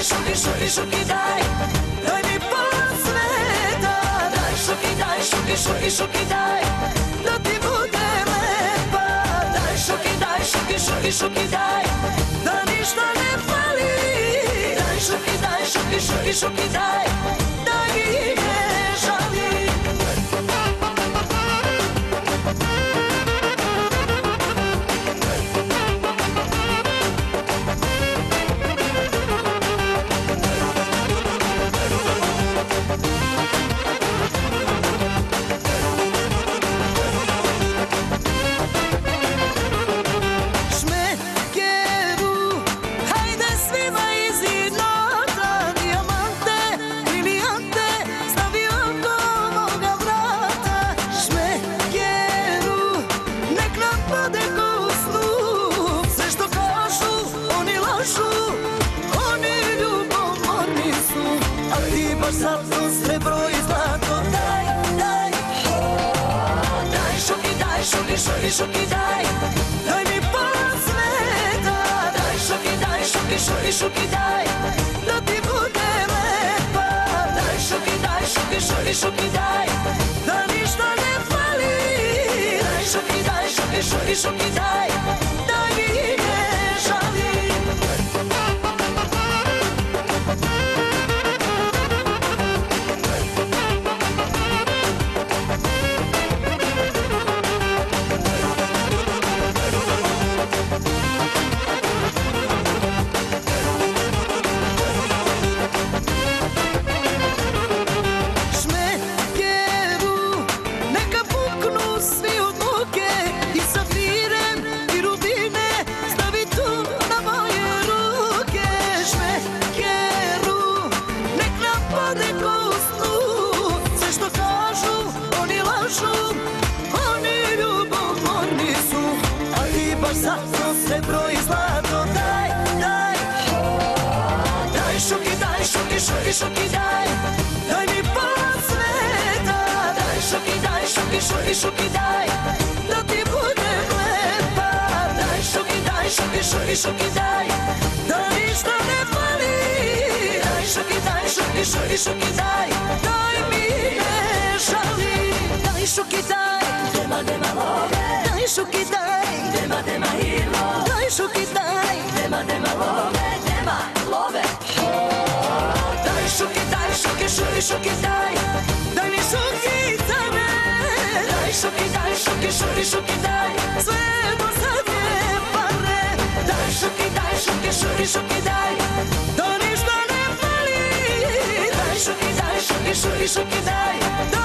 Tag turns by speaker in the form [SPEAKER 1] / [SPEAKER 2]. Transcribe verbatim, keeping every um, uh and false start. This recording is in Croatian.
[SPEAKER 1] šuki, šuki, šuki, daj, daj mi pola sveta. Daj šuki, daj, šuki, šuki, šuki, daj, da ti bude lepa. Daj šuki, daj, šuki, šuki, šuki, daj, da ništa ne fali. Daj šuki, daj, šuki, šuki, šuki, daj, da ih ne žali. Zato srebro i zlato, daj, daj, daj šuki, daj, šuki, šuki, šuki, daj, daj mi pola sveta. Daj šuki, daj, šuki, šuki, šuki, daj, da ti bude lepa. Daj šuki, daj, šuki, šuki, šuki, daj, da ništa ne fali. Daj šuki, daj, šuki, šuki, šuki, daj, da ih ne žali. Zato srebro i zlato, daj, daj, daj šuki, daj, šuki, šuki, šuki, daj, daj mi pola sveta. Daj šuki, daj, šuki, šuki, šuki, daj, da ti bude lepa. Daj šuki, daj, šuki, šuki, šuki, daj, da ništa ne fali. Daj šuki, daj, šuki, šuki, šuki, daj, daj mi ne žali. Daj šuki, daj, dema, dema love. Daj šuki, daj, dema, dema hilo. Daj šuki, daj, dema, dema love, dema love. Daj šuki, daj, šuki, šuki, šuki, daj, daj mi šuki, daj, daj šuki, daj, šuki, šuki, šuki, daj, sve do zadnje pare. Daj šuki, daj, šuki, šuki, šuki, daj, da ništa ne fali. Daj šuki, daj, šuki, šuki, šuki, daj,